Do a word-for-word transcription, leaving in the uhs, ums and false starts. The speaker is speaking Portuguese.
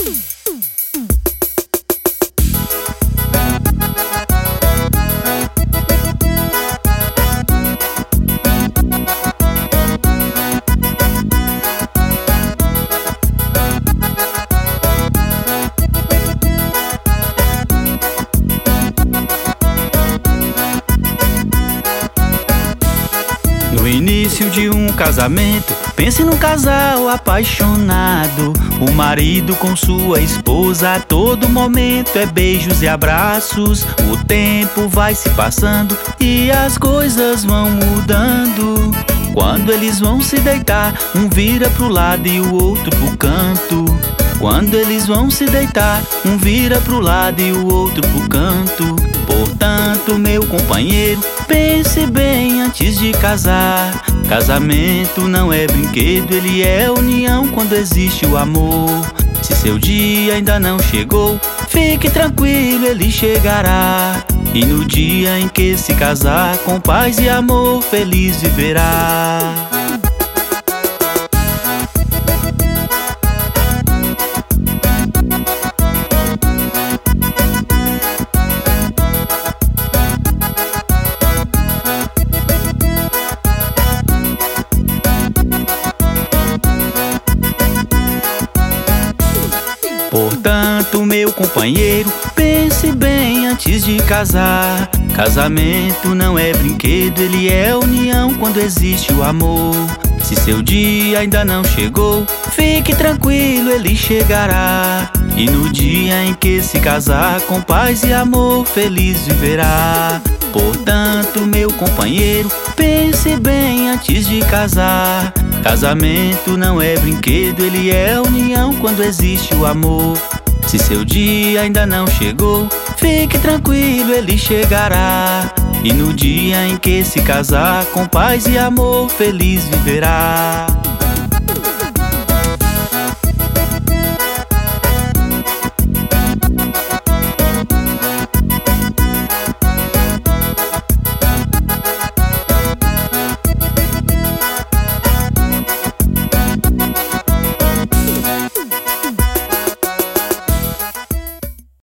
No início de um casamento, pense num casal apaixonado. O marido com sua esposa a todo momento é beijos e abraços. O tempo vai se passando e as coisas vão mudando. Quando eles vão se deitar, um vira pro lado e o outro pro canto. Quando eles vão se deitar, um vira pro lado e o outro pro canto. Portanto, meu companheiro, pense bem antes de casar. Casamento não é brinquedo, ele é união quando existe o amor. Se seu dia ainda não chegou, fique tranquilo, ele chegará. E no dia em que se casar, com paz e amor, feliz viverá. Portanto, meu companheiro, pense bem antes de casar. Casamento não é brinquedo, ele é união quando existe o amor. Se seu dia ainda não chegou, fique tranquilo, ele chegará. E no dia em que se casar, com paz e amor, feliz viverá. Portanto, meu companheiro, pense bem antes de casar. Casamento não é brinquedo, ele é união quando existe o amor. Se seu dia ainda não chegou, fique tranquilo, ele chegará. E no dia em que se casar, com paz e amor, feliz viverá.